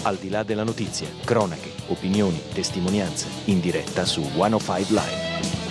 Al di là della notizia, cronache, opinioni, testimonianze, in diretta su 105 Live.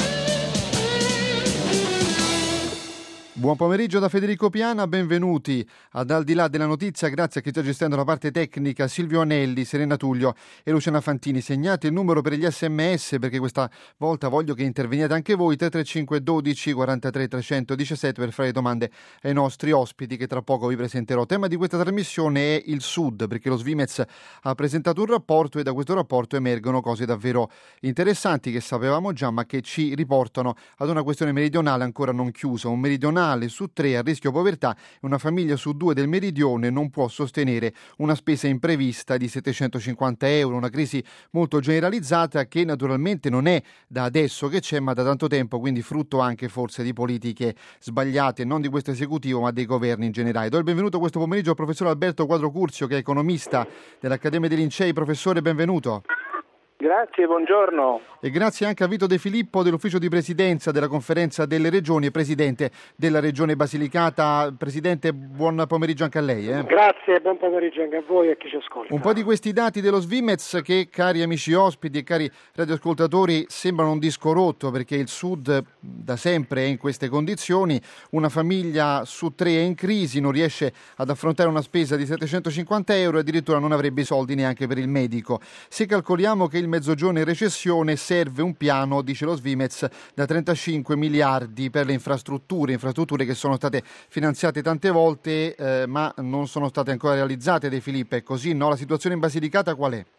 Buon pomeriggio da Federico Piana, benvenuti ad Al di là della notizia, grazie a chi sta gestendo la parte tecnica, Silvio Anelli, Serena Tullio e Luciana Fantini. Segnate il numero per gli SMS perché questa volta voglio che interveniate anche voi, 335 12 43 317 per fare domande ai nostri ospiti che tra poco vi presenterò. Tema di questa trasmissione è il Sud, perché lo Svimez ha presentato un rapporto e da questo rapporto emergono cose davvero interessanti che sapevamo già ma che ci riportano ad una questione meridionale ancora non chiusa, un meridionale su 3 a rischio povertà e una famiglia su 2 del meridione non può sostenere una spesa imprevista di 750 euro, una crisi molto generalizzata che naturalmente non è da adesso che c'è ma da tanto tempo, quindi frutto anche forse di politiche sbagliate, non di questo esecutivo ma dei governi in generale. Do il benvenuto questo pomeriggio al professor Alberto Quadro Curzio che è economista dell'Accademia dei Lincei. Professore, benvenuto. Grazie, buongiorno. E grazie anche a Vito De Filippo dell'ufficio di presidenza della Conferenza delle Regioni e presidente della Regione Basilicata. Presidente, buon pomeriggio anche a lei. Grazie, buon pomeriggio anche a voi e a chi ci ascolta. Un po' di questi dati dello Svimez che, cari amici ospiti e cari radioascoltatori, sembrano un disco rotto perché il Sud da sempre è in queste condizioni. Una famiglia su 3 è in crisi, non riesce ad affrontare una spesa di 750 euro e addirittura non avrebbe i soldi neanche per il medico. Se calcoliamo che il Mezzogiorno è in recessione, serve un piano, dice lo Svimez, da 35 miliardi per le infrastrutture che sono state finanziate tante volte ma non sono state ancora realizzate. De Filippo, è così, no? La situazione in Basilicata qual è?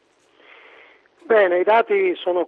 Bene, i dati sono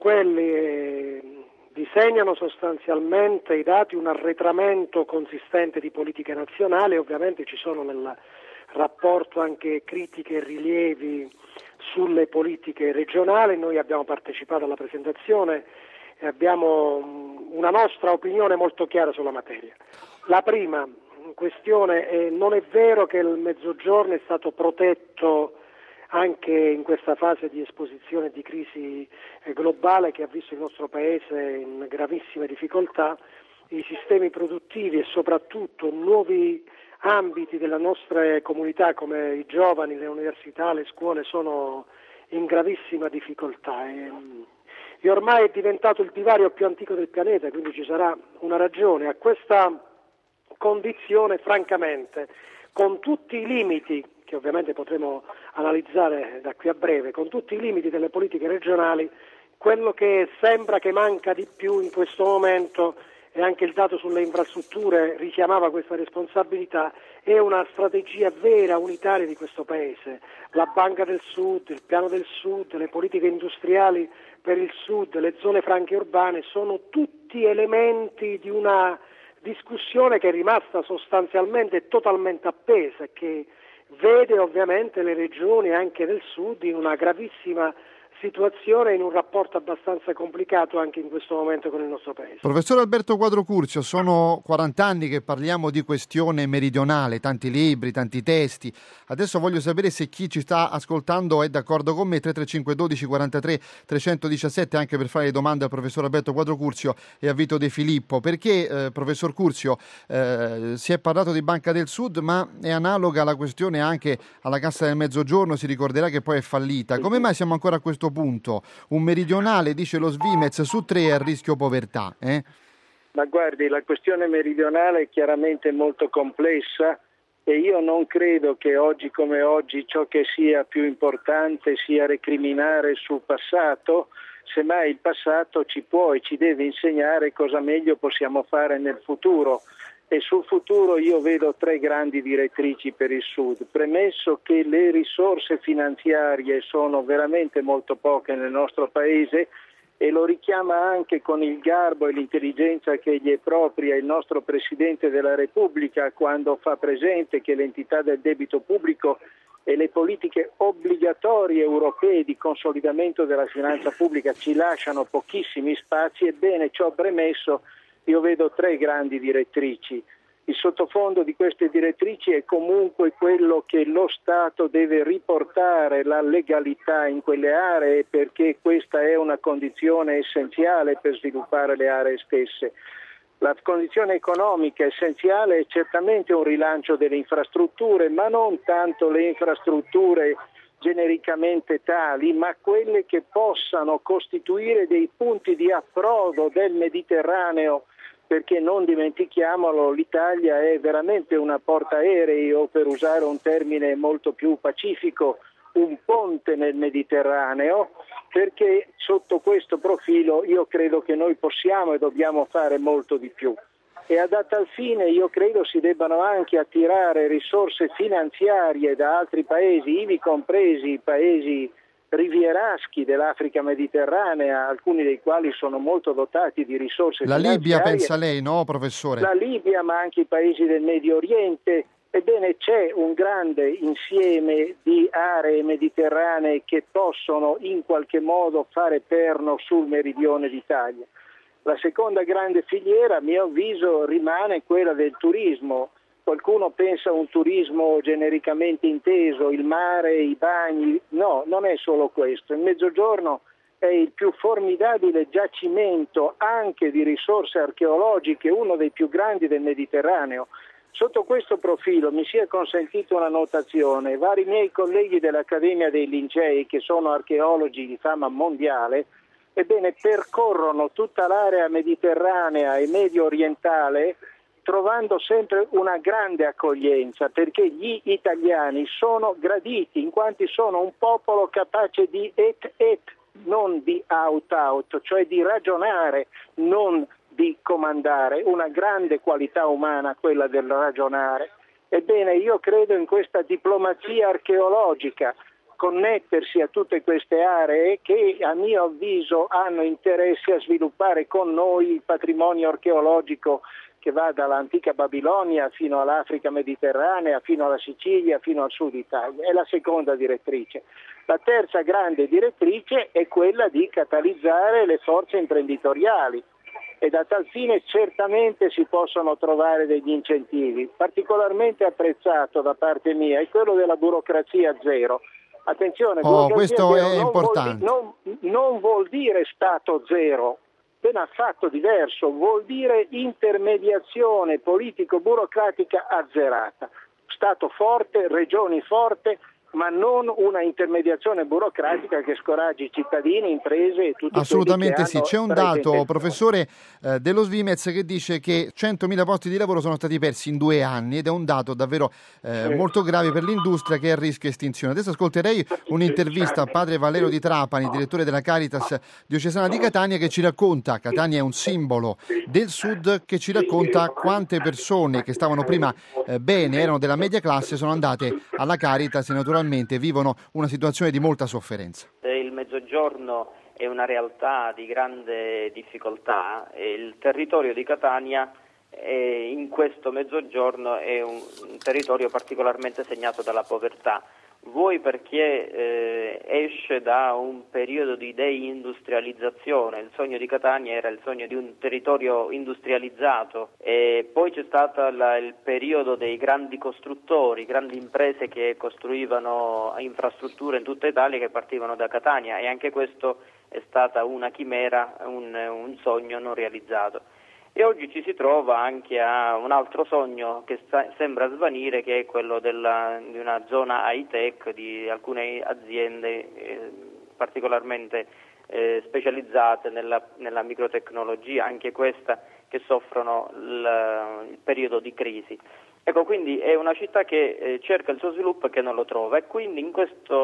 quelli, disegnano sostanzialmente i dati un arretramento consistente di politiche nazionali. Ovviamente ci sono nel rapporto anche critiche e rilievi sulle politiche regionali. Noi abbiamo partecipato alla presentazione e abbiamo una nostra opinione molto chiara sulla materia. La prima questione è: non è vero che il Mezzogiorno è stato protetto anche in questa fase di esposizione di crisi globale che ha visto il nostro Paese in gravissime difficoltà. I sistemi produttivi e soprattutto nuovi ambiti della nostra comunità come i giovani, le università, le scuole sono in gravissima difficoltà e ormai è diventato il divario più antico del pianeta, quindi ci sarà una ragione a questa condizione. Francamente, con tutti i limiti che ovviamente potremo analizzare da qui a breve, con tutti i limiti delle politiche regionali, quello che sembra che manca di più in questo momento, e anche il dato sulle infrastrutture richiamava questa responsabilità, è una strategia vera, unitaria di questo Paese. La Banca del Sud, il Piano del Sud, le politiche industriali per il Sud, le zone franche urbane sono tutti elementi di una discussione che è rimasta sostanzialmente totalmente appesa e che vede ovviamente le regioni anche del Sud in una gravissima situazione, in un rapporto abbastanza complicato anche in questo momento con il nostro Paese. Professor Alberto Quadro Curzio, sono 40 anni che parliamo di questione meridionale, tanti libri, tanti testi. Adesso voglio sapere se chi ci sta ascoltando è d'accordo con me. 335 12 43 317 anche per fare domande al professor Alberto Quadro Curzio e a Vito De Filippo. Perché, professor Curzio, si è parlato di Banca del Sud, ma è analoga la questione anche alla Cassa del Mezzogiorno, si ricorderà che poi è fallita. Come mai siamo ancora a questo punto? Un meridionale, dice lo Svimez, su 3 è a rischio povertà. Ma guardi, la questione meridionale è chiaramente molto complessa e io non credo che oggi come oggi ciò che sia più importante sia recriminare sul passato, semmai il passato ci può e ci deve insegnare cosa meglio possiamo fare nel futuro. E sul futuro io vedo 3 grandi direttrici per il Sud, premesso che le risorse finanziarie sono veramente molto poche nel nostro Paese e lo richiama anche con il garbo e l'intelligenza che gli è propria il nostro Presidente della Repubblica quando fa presente che l'entità del debito pubblico e le politiche obbligatorie europee di consolidamento della finanza pubblica ci lasciano pochissimi spazi. Ebbene, ciò premesso, io vedo 3 grandi direttrici. Il sottofondo di queste direttrici è comunque quello che lo Stato deve riportare la legalità in quelle aree, perché questa è una condizione essenziale per sviluppare le aree stesse. La condizione economica essenziale è certamente un rilancio delle infrastrutture, ma non tanto le infrastrutture genericamente tali, ma quelle che possano costituire dei punti di approdo del Mediterraneo, perché non dimentichiamolo, l'Italia è veramente una portaerei, o per usare un termine molto più pacifico, un ponte nel Mediterraneo, perché sotto questo profilo io credo che noi possiamo e dobbiamo fare molto di più. E a tal fine io credo si debbano anche attirare risorse finanziarie da altri paesi, ivi compresi i paesi rivieraschi dell'Africa mediterranea, alcuni dei quali sono molto dotati di risorse finanziarie. La Libia, pensa lei, no, professore? La Libia, ma anche i paesi del Medio Oriente. Ebbene, c'è un grande insieme di aree mediterranee che possono in qualche modo fare perno sul meridione d'Italia. La seconda grande filiera, a mio avviso, rimane quella del turismo. Qualcuno pensa a un turismo genericamente inteso, il mare, i bagni. No, non è solo questo. Il Mezzogiorno è il più formidabile giacimento anche di risorse archeologiche, uno dei più grandi del Mediterraneo. Sotto questo profilo mi sia consentito una notazione. Vari miei colleghi dell'Accademia dei Lincei, che sono archeologi di fama mondiale, ebbene percorrono tutta l'area mediterranea e medio orientale trovando sempre una grande accoglienza, perché gli italiani sono graditi in quanto sono un popolo capace di et, non di out, cioè di ragionare, non di comandare, una grande qualità umana quella del ragionare. Ebbene, io credo in questa diplomazia archeologica, connettersi a tutte queste aree che a mio avviso hanno interesse a sviluppare con noi il patrimonio archeologico che va dall'antica Babilonia fino all'Africa mediterranea, fino alla Sicilia, fino al sud Italia. È la seconda direttrice. La terza grande direttrice è quella di catalizzare le forze imprenditoriali e da tal fine certamente si possono trovare degli incentivi. Particolarmente apprezzato da parte mia è quello della burocrazia zero. Attenzione, questo è importante. Non vuol dire Stato zero, ben affatto diverso, vuol dire intermediazione politico-burocratica azzerata. Stato forte, regioni forte, ma non una intermediazione burocratica che scoraggi i cittadini, imprese e tutti. Assolutamente sì. C'è un dato, professore, dello Svimez che dice che 100.000 posti di lavoro sono stati persi in 2 anni ed è un dato davvero molto grave per l'industria che è a rischio estinzione. Adesso ascolterei un'intervista a padre Valerio Di Trapani, direttore della Caritas diocesana di Catania, che ci racconta, Catania è un simbolo del sud, che ci racconta quante persone che stavano prima bene, erano della media classe, sono andate alla Caritas e naturalmente vivono una situazione di molta sofferenza. Il Mezzogiorno è una realtà di grande difficoltà e il territorio di Catania in questo Mezzogiorno è un territorio particolarmente segnato dalla povertà. Vuoi perché esce da un periodo di deindustrializzazione, il sogno di Catania era il sogno di un territorio industrializzato e poi c'è stato il periodo dei grandi costruttori, grandi imprese che costruivano infrastrutture in tutta Italia che partivano da Catania e anche questo è stata una chimera, un sogno non realizzato. E oggi ci si trova anche a un altro sogno che sembra svanire, che è quello di una zona high-tech, di alcune aziende particolarmente specializzate nella microtecnologia, anche questa che soffrono il periodo di crisi. Ecco, quindi è una città che cerca il suo sviluppo e che non lo trova e quindi in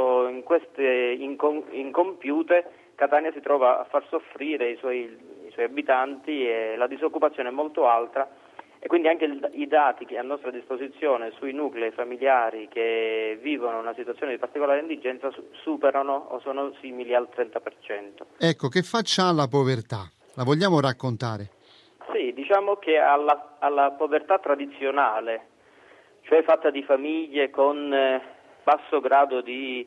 queste incompiute Catania si trova a far soffrire i suoi abitanti e la disoccupazione è molto alta e quindi anche i dati che a nostra disposizione sui nuclei familiari che vivono una situazione di particolare indigenza superano o sono simili al 30%. Ecco, che faccia ha la povertà? La vogliamo raccontare? Sì, diciamo che alla povertà tradizionale, cioè fatta di famiglie con basso grado di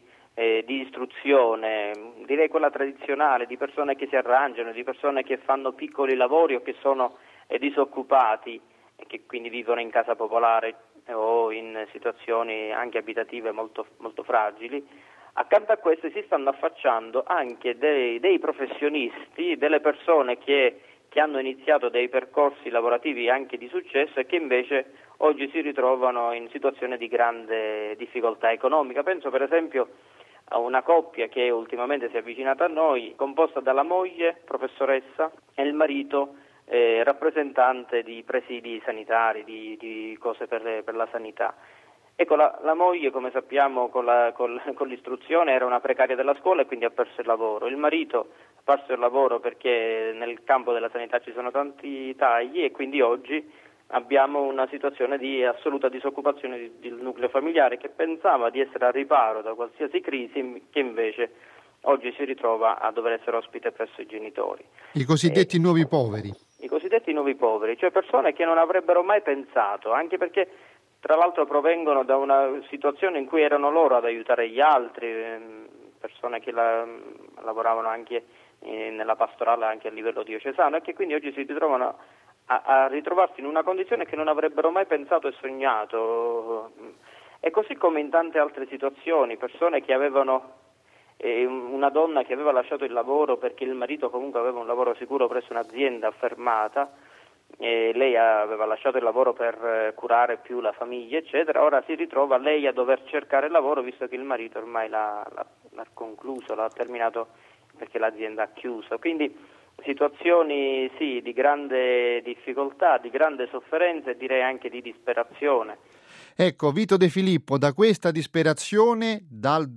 istruzione, direi quella tradizionale, di persone che si arrangiano, di persone che fanno piccoli lavori o che sono disoccupati e che quindi vivono in casa popolare o in situazioni anche abitative molto, molto fragili. Accanto a queste si stanno affacciando anche dei professionisti, delle persone che hanno iniziato dei percorsi lavorativi anche di successo e che invece oggi si ritrovano in situazione di grande difficoltà economica. Penso per esempio a una coppia che ultimamente si è avvicinata a noi, composta dalla moglie, professoressa, e il marito, rappresentante di presidi sanitari, di cose per la sanità. Ecco, la moglie, come sappiamo, con l'istruzione era una precaria della scuola e quindi ha perso il lavoro. Il marito ha perso il lavoro perché nel campo della sanità ci sono tanti tagli e quindi oggi abbiamo una situazione di assoluta disoccupazione del nucleo familiare che pensava di essere al riparo da qualsiasi crisi, che invece oggi si ritrova a dover essere ospite presso i genitori. I cosiddetti nuovi poveri. I cosiddetti nuovi poveri, cioè persone che non avrebbero mai pensato, anche perché tra l'altro provengono da una situazione in cui erano loro ad aiutare gli altri, persone che lavoravano anche nella pastorale anche a livello diocesano e che quindi oggi si ritrovano a ritrovarsi in una condizione che non avrebbero mai pensato e sognato. E così come in tante altre situazioni, persone che avevano una donna che aveva lasciato il lavoro perché il marito comunque aveva un lavoro sicuro presso un'azienda affermata, e lei aveva lasciato il lavoro per curare più la famiglia eccetera, ora si ritrova lei a dover cercare lavoro visto che il marito ormai l'ha concluso, l'ha terminato perché l'azienda ha chiuso. Quindi situazioni sì di grande difficoltà, di grande sofferenza e direi anche di disperazione. Ecco, Vito De Filippo, da questa disperazione dal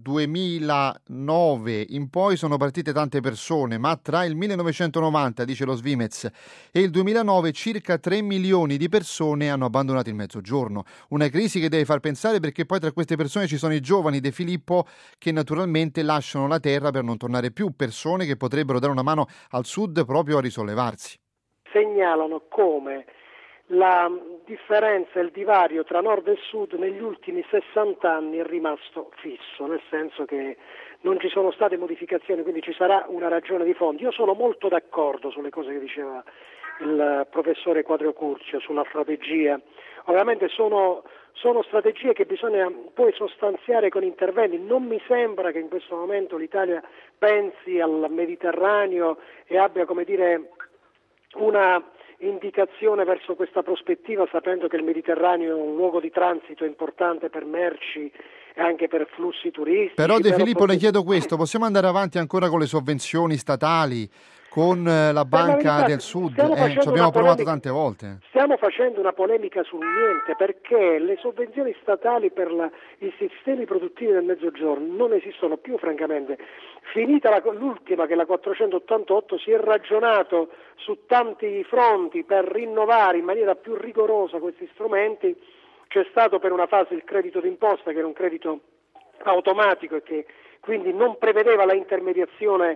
2009 in poi sono partite tante persone, ma tra il 1990, dice lo Svimez, e il 2009 circa 3 milioni di persone hanno abbandonato il Mezzogiorno. Una crisi che deve far pensare perché poi tra queste persone ci sono i giovani, De Filippo, che naturalmente lasciano la terra per non tornare più, persone che potrebbero dare una mano al Sud proprio a risollevarsi. Segnalano come la differenza, il divario tra nord e sud negli ultimi 60 anni è rimasto fisso, nel senso che non ci sono state modificazioni, quindi ci sarà una ragione di fondo. Io sono molto d'accordo sulle cose che diceva il professore Quadrio Curcio sulla strategia. Ovviamente sono strategie che bisogna poi sostanziare con interventi. Non mi sembra che in questo momento l'Italia pensi al Mediterraneo e abbia, come dire, una indicazione verso questa prospettiva, sapendo che il Mediterraneo è un luogo di transito importante per merci e anche per flussi turistici. Però De Filippo le chiedo questo, possiamo andare avanti ancora con le sovvenzioni statali, con la Banca del Sud? Ci abbiamo provato tante volte. Stiamo facendo una polemica sul niente, perché le sovvenzioni statali per i sistemi produttivi del Mezzogiorno non esistono più, francamente. Finita l'ultima, che è la 488, si è ragionato su tanti fronti per rinnovare in maniera più rigorosa questi strumenti. C'è stato per una fase il credito d'imposta, che era un credito automatico e che quindi non prevedeva la intermediazione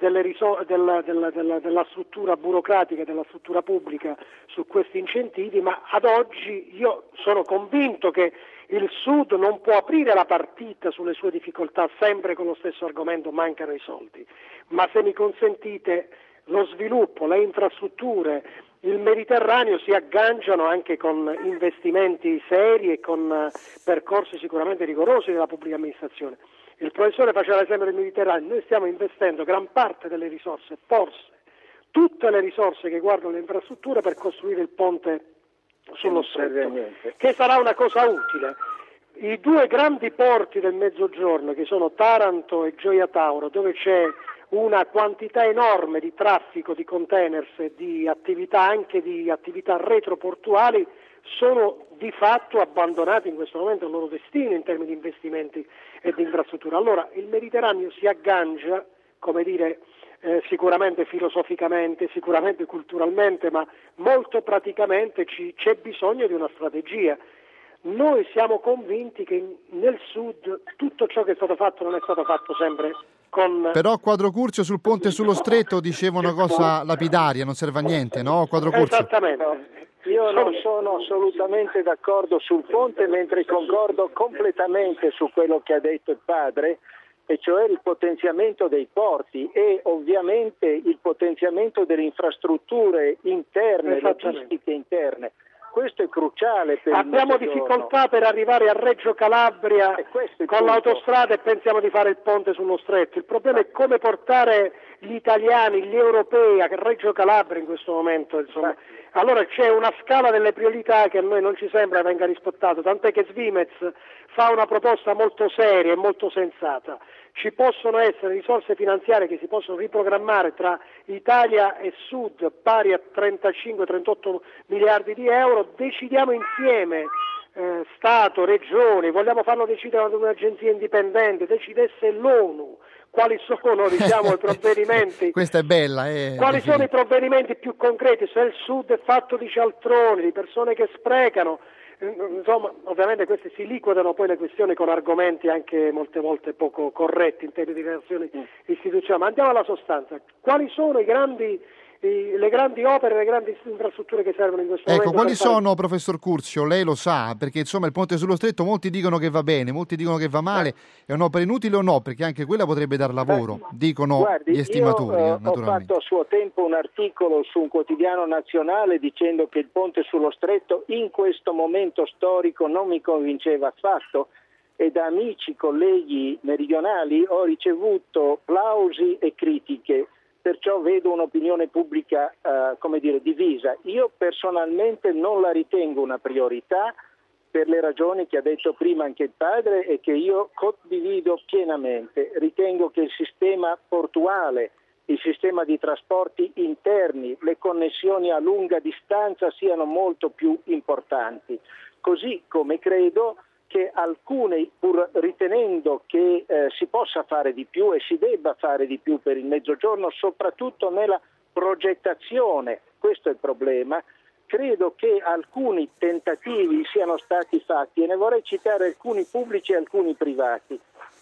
della struttura burocratica, della struttura pubblica su questi incentivi, ma ad oggi io sono convinto che il Sud non può aprire la partita sulle sue difficoltà sempre con lo stesso argomento: mancano i soldi. Ma se mi consentite, lo sviluppo, le infrastrutture, il Mediterraneo si agganciano anche con investimenti seri e con percorsi sicuramente rigorosi della pubblica amministrazione. Il professore faceva l'esempio del Mediterraneo, noi stiamo investendo gran parte delle risorse, forse tutte le risorse che guardano le infrastrutture, per costruire il ponte sullo Stretto, che sarà una cosa utile. I due grandi porti del Mezzogiorno, che sono Taranto e Gioia Tauro, dove c'è una quantità enorme di traffico di containers e di attività, anche di attività retroportuali, sono di fatto abbandonati in questo momento al loro destino in termini di investimenti e di infrastruttura. Allora il Mediterraneo si aggancia, come dire, sicuramente filosoficamente, sicuramente culturalmente, ma molto praticamente c'è bisogno di una strategia. Noi siamo convinti che nel Sud tutto ciò che è stato fatto non è stato fatto sempre con... Però Quadrio Curcio sul ponte sullo Stretto diceva una cosa lapidaria, non serve a niente, no Quadrio Curcio? Esattamente. Io non sono assolutamente d'accordo sul ponte, mentre concordo completamente su quello che ha detto il padre, e cioè il potenziamento dei porti e ovviamente il potenziamento delle infrastrutture interne, logistiche interne. Questo è cruciale per Abbiamo difficoltà per arrivare a Reggio Calabria con l'autostrada e pensiamo di fare il ponte sullo Stretto. Il problema è come portare gli italiani, gli europei, a Reggio Calabria in questo momento, insomma. Allora c'è una scala delle priorità che a noi non ci sembra venga rispettata, tant'è che Svimez fa una proposta molto seria e molto sensata. Ci possono essere risorse finanziarie che si possono riprogrammare tra Italia e Sud pari a 35-38 miliardi di euro, decidiamo insieme, Stato, Regioni, vogliamo farlo decidere ad un'agenzia indipendente, decidesse l'ONU. Quali sono, diciamo, i provvedimenti? Questa è bella. Quali sono i provvedimenti più concreti? Se il Sud è fatto di cialtroni, di persone che sprecano, insomma, ovviamente queste si liquidano poi le questioni con argomenti anche molte volte poco corretti in termini di relazioni istituzionali. Ma andiamo alla sostanza. Quali sono le grandi opere, le grandi infrastrutture che servono in questo momento? Quali sono, professor Curzio? Lei lo sa, perché insomma il ponte sullo stretto molti dicono che va bene, molti dicono che va male. È un'opera inutile o no? Perché anche quella potrebbe dar lavoro, dicono gli estimatori. Io ho fatto a suo tempo un articolo su un quotidiano nazionale dicendo che il ponte sullo stretto in questo momento storico non mi convinceva affatto, e da amici, colleghi meridionali ho ricevuto plausi e critiche. Perciò vedo un'opinione pubblica, divisa. Io personalmente non la ritengo una priorità per le ragioni che ha detto prima anche il padre e che io condivido pienamente. Ritengo che il sistema portuale, il sistema di trasporti interni, le connessioni a lunga distanza siano molto più importanti. Così come credo che alcuni, pur ritenendo che si possa fare di più e si debba fare di più per il Mezzogiorno, soprattutto nella progettazione, questo è il problema, credo che alcuni tentativi siano stati fatti e ne vorrei citare alcuni pubblici e alcuni privati.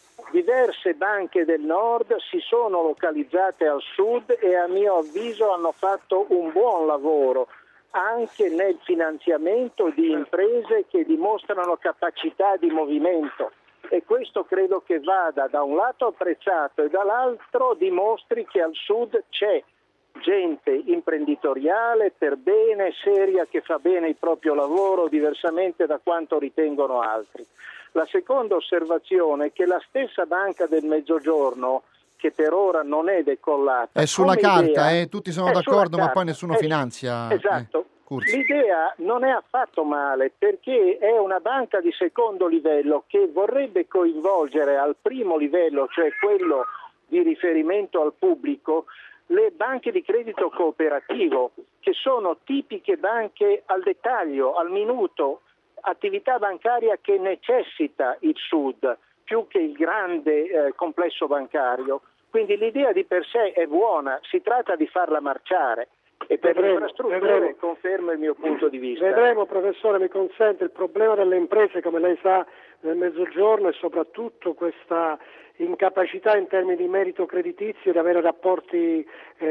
Diverse banche del nord si sono localizzate al sud e a mio avviso hanno fatto un buon lavoro anche nel finanziamento di imprese che dimostrano capacità di movimento, e questo credo che vada da un lato apprezzato e dall'altro dimostri che al sud c'è gente imprenditoriale per bene, seria, che fa bene il proprio lavoro diversamente da quanto ritengono altri. La seconda osservazione è che la stessa Banca del Mezzogiorno, che per ora non è decollata, è sulla carta, idea, tutti sono d'accordo, ma poi nessuno finanzia. Esatto. L'idea non è affatto male, perché è una banca di secondo livello che vorrebbe coinvolgere al primo livello, cioè quello di riferimento al pubblico, le banche di credito cooperativo, che sono tipiche banche al dettaglio, al minuto, attività bancaria che necessita il Sud più che il grande complesso bancario. Quindi l'idea di per sé è buona, si tratta di farla marciare. E per le infrastrutture confermo il mio punto di vista. Vedremo, professore, mi consente, il problema delle imprese, come lei sa, nel Mezzogiorno è soprattutto questa incapacità in termini di merito creditizio di avere rapporti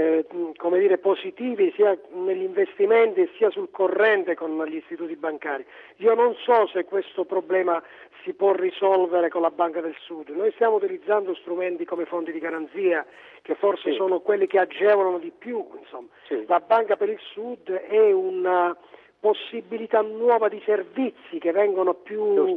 positivi sia negli investimenti sia sul corrente con gli istituti bancari. Io non so se questo problema si può risolvere con la Banca del Sud. Noi stiamo utilizzando strumenti come fondi di garanzia, che forse sono quelli che agevolano di più, insomma. La Banca per il Sud è una possibilità nuova di servizi che vengono più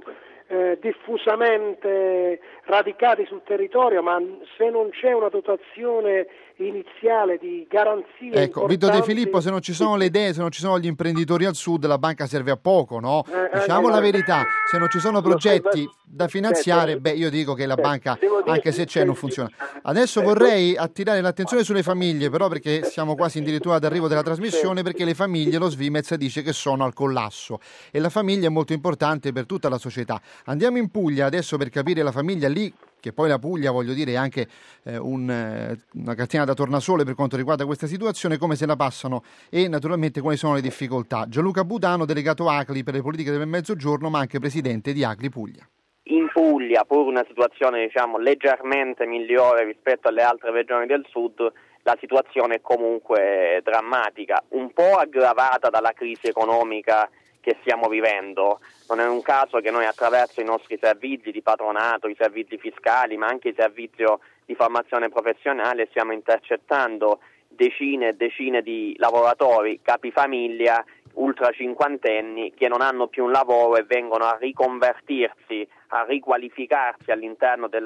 diffusamente radicati sul territorio, ma se non c'è una dotazione iniziale di garanzie Ecco, Vito De Filippo, se non ci sono le idee, se non ci sono gli imprenditori al sud, la banca serve a poco, no? Diciamo la verità, se non ci sono progetti da finanziare, io dico che la banca, anche se c'è, non funziona. Adesso vorrei attirare l'attenzione sulle famiglie, però, perché siamo quasi addirittura d'arrivo della trasmissione, perché le famiglie, lo Svimez dice che sono al collasso e la famiglia è molto importante per tutta la società. Andiamo in Puglia adesso per capire la famiglia lì, che poi la Puglia, voglio dire, è anche una catena da tornasole per quanto riguarda questa situazione, come se la passano e naturalmente quali sono le difficoltà. Gianluca Budano, delegato ACLI per le politiche del Mezzogiorno, ma anche presidente di ACLI Puglia. In Puglia, pur una situazione leggermente migliore rispetto alle altre regioni del sud, la situazione è comunque drammatica, un po' aggravata dalla crisi economica che stiamo vivendo. Non è un caso che noi attraverso i nostri servizi di patronato, i servizi fiscali, ma anche i servizi di formazione professionale stiamo intercettando decine e decine di lavoratori, capifamiglia, ultra cinquantenni che non hanno più un lavoro e vengono a riconvertirsi, a riqualificarsi all'interno del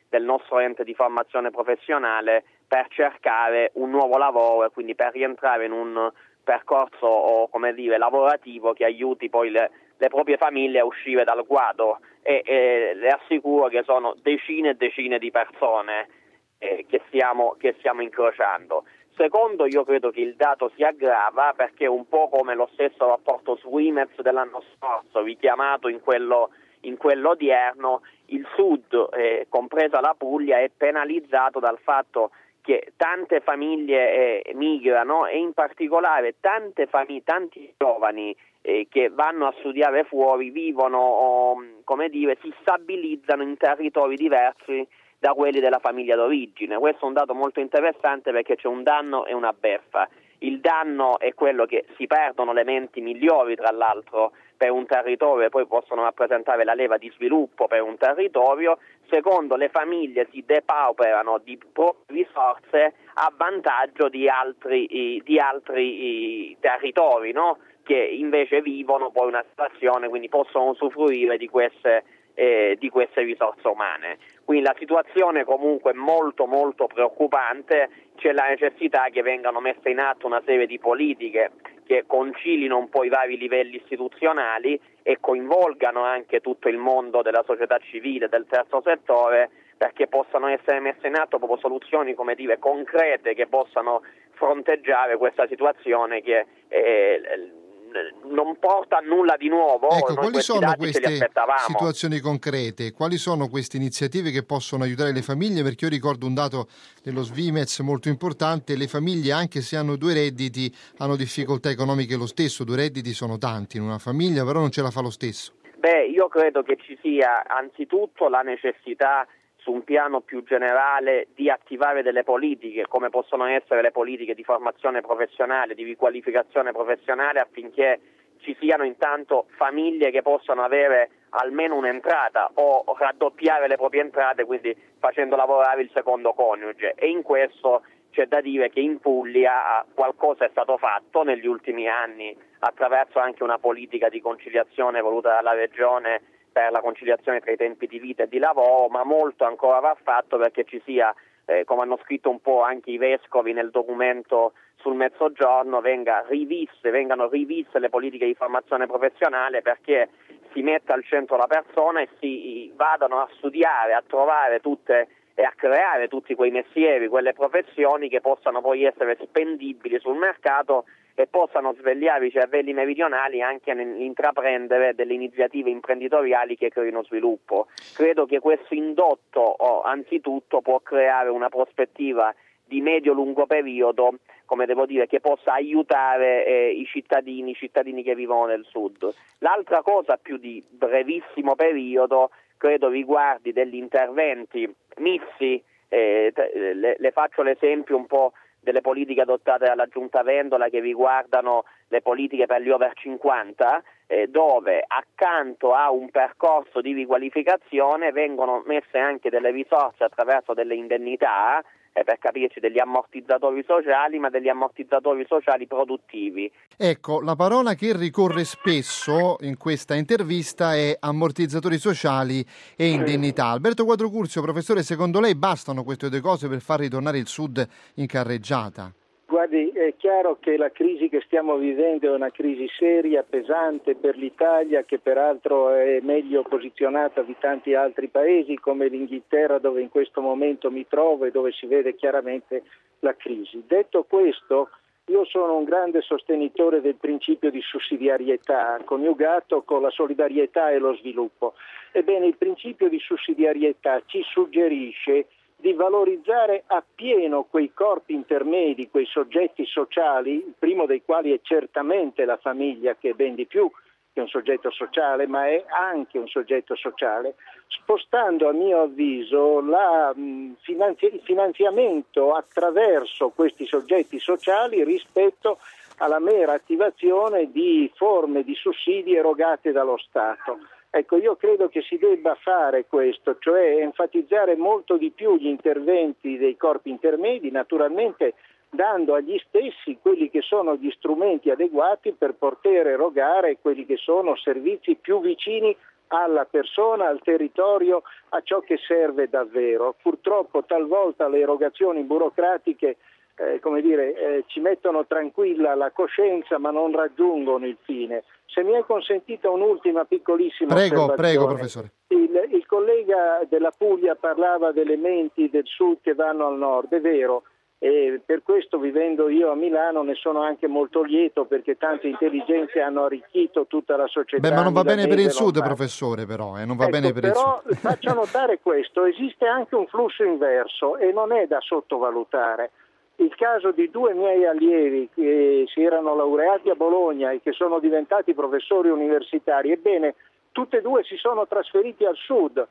del nostro ente di formazione professionale per cercare un nuovo lavoro e quindi per rientrare in un percorso lavorativo che aiuti poi le proprie famiglie a uscire dal guado e le assicuro che sono decine e decine di persone che stiamo incrociando. Secondo, io credo che il dato si aggrava perché un po' come lo stesso rapporto Swimez dell'anno scorso, richiamato in quello odierno, il Sud, compresa la Puglia, è penalizzato dal fatto che tante famiglie migrano e in particolare tanti giovani che vanno a studiare fuori vivono, si stabilizzano in territori diversi da quelli della famiglia d'origine. Questo è un dato molto interessante perché c'è un danno e una beffa. Il danno è quello che si perdono elementi migliori, tra l'altro, per un territorio e poi possono rappresentare la leva di sviluppo per un territorio. Secondo, le famiglie si depauperano di proprie risorse a vantaggio di altri territori, no? Che invece vivono poi una situazione, quindi possono usufruire di queste risorse umane. Quindi la situazione comunque è molto molto preoccupante, c'è la necessità che vengano messe in atto una serie di politiche che concilino un po' i vari livelli istituzionali e coinvolgano anche tutto il mondo della società civile, del terzo settore, perché possano essere messe in atto proprio soluzioni concrete che possano fronteggiare questa situazione che non porta a nulla di nuovo. Ecco, noi quali sono queste aspettavamo. Situazioni concrete? Quali sono queste iniziative che possono aiutare le famiglie? Perché io ricordo un dato dello Svimez molto importante: le famiglie, anche se hanno 2 redditi, hanno difficoltà economiche lo stesso. 2 redditi sono tanti in una famiglia, però non ce la fa lo stesso. Io credo che ci sia anzitutto la necessità, su un piano più generale, di attivare delle politiche, come possono essere le politiche di formazione professionale, di riqualificazione professionale, affinché ci siano intanto famiglie che possano avere almeno un'entrata o raddoppiare le proprie entrate, quindi facendo lavorare il secondo coniuge. E in questo c'è da dire che in Puglia qualcosa è stato fatto negli ultimi anni attraverso anche una politica di conciliazione voluta dalla Regione per la conciliazione tra i tempi di vita e di lavoro, ma molto ancora va fatto perché ci sia, come hanno scritto un po' anche i vescovi nel documento sul Mezzogiorno, vengano riviste le politiche di formazione professionale, perché si metta al centro la persona e si vadano a studiare, a trovare tutte e a creare tutti quei mestieri, quelle professioni che possano poi essere spendibili sul mercato e possano svegliare i cervelli meridionali anche nell'intraprendere delle iniziative imprenditoriali che creino sviluppo. Credo che questo indotto anzitutto può creare una prospettiva di medio-lungo periodo, che possa aiutare i cittadini che vivono nel sud. L'altra cosa più di brevissimo periodo credo riguardi degli interventi missi, le faccio l'esempio un po' delle politiche adottate dalla Giunta Vendola che riguardano le politiche per gli over 50, dove accanto a un percorso di riqualificazione vengono messe anche delle risorse attraverso delle indennità, per capirci degli ammortizzatori sociali, ma degli ammortizzatori sociali produttivi. Ecco, la parola che ricorre spesso in questa intervista è ammortizzatori sociali e indennità. Alberto Quadrocurzio, professore, secondo lei bastano queste 2 cose per far ritornare il Sud in carreggiata? Guardi, è chiaro che la crisi che stiamo vivendo è una crisi seria, pesante per l'Italia, che peraltro è meglio posizionata di tanti altri paesi come l'Inghilterra, dove in questo momento mi trovo e dove si vede chiaramente la crisi. Detto questo, io sono un grande sostenitore del principio di sussidiarietà, coniugato con la solidarietà e lo sviluppo. Ebbene, il principio di sussidiarietà ci suggerisce di valorizzare appieno quei corpi intermedi, quei soggetti sociali, il primo dei quali è certamente la famiglia, che è ben di più che un soggetto sociale, ma è anche un soggetto sociale, spostando a mio avviso il finanziamento attraverso questi soggetti sociali rispetto alla mera attivazione di forme di sussidi erogate dallo Stato. Ecco, io credo che si debba fare questo, cioè enfatizzare molto di più gli interventi dei corpi intermedi, naturalmente dando agli stessi quelli che sono gli strumenti adeguati per poter erogare quelli che sono servizi più vicini alla persona, al territorio, a ciò che serve davvero. Purtroppo talvolta le erogazioni burocratiche ci mettono tranquilla la coscienza ma non raggiungono il fine. Se mi è consentita un'ultima piccolissima osservazione. Prego, professore. Il collega della Puglia parlava delle elementi del sud che vanno al nord, è vero, e per questo, vivendo io a Milano, ne sono anche molto lieto, perché tante intelligenze hanno arricchito tutta la società. Ma non va bene per il sud, lontane. Professore, però, non va bene per il sud. Però faccio notare questo, esiste anche un flusso inverso e non è da sottovalutare. Il caso di 2 miei allievi che si erano laureati a Bologna e che sono diventati professori universitari, ebbene, tutte e 2 si sono trasferiti al sud.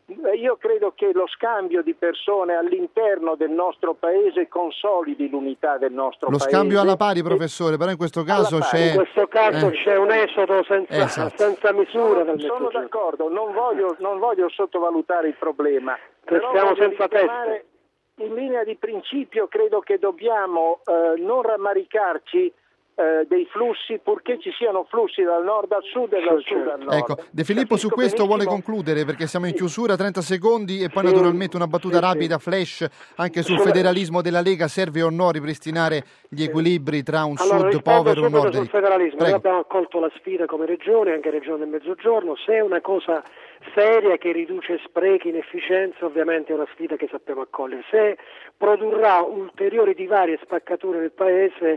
Io credo che lo scambio di persone all'interno del nostro paese consolidi l'unità del nostro paese. Lo scambio alla pari, professore, però in questo caso c'è... In questo caso c'è un esodo senza misura. Sono d'accordo, non voglio sottovalutare il problema. Però siamo senza testa. In linea di principio credo che dobbiamo non rammaricarci dei flussi, purché ci siano flussi dal nord al sud e dal sud al nord. Ecco, De Filippo su questo vuole concludere, perché siamo in chiusura, 30 secondi, e poi naturalmente una battuta rapida, flash, anche sul federalismo della Lega. Serve o no ripristinare gli equilibri tra un sud povero e un nord? Sul federalismo, noi abbiamo accolto la sfida come regione, anche regione del Mezzogiorno. Se è una cosa seria che riduce sprechi, inefficienze, ovviamente è una sfida che sappiamo accogliere. Se produrrà ulteriori divari e spaccature nel Paese,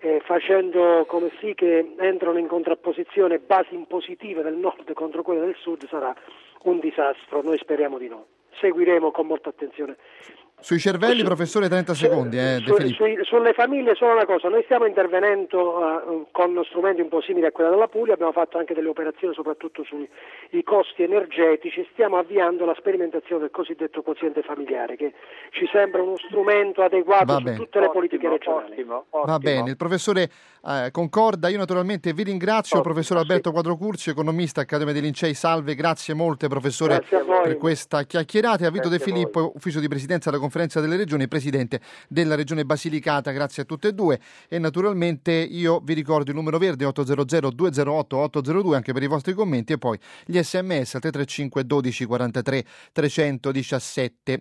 facendo come sì che entrano in contrapposizione basi impositive del nord contro quelle del sud, sarà un disastro. Noi speriamo di no. Seguiremo con molta attenzione. Sui cervelli, professore, 30 secondi. Sulle famiglie solo una cosa, noi stiamo intervenendo con strumenti un po' simili a quella della Puglia, abbiamo fatto anche delle operazioni soprattutto sui costi energetici, stiamo avviando la sperimentazione del cosiddetto quoziente familiare, che ci sembra uno strumento adeguato su tutte le politiche regionali. Ottimo. Va bene, il professore concorda, io naturalmente vi ringrazio, il professor Alberto Quadrocurcio, economista, Accademia dei Lincei. Salve, grazie molte professore per questa chiacchierata, e a Vito De Filippo, ufficio di presidenza della Conferenza delle Regioni, presidente della Regione Basilicata. Grazie a tutte e due, e naturalmente io vi ricordo il numero verde 800 208 802 anche per i vostri commenti, e poi gli SMS al 335 12 43 317.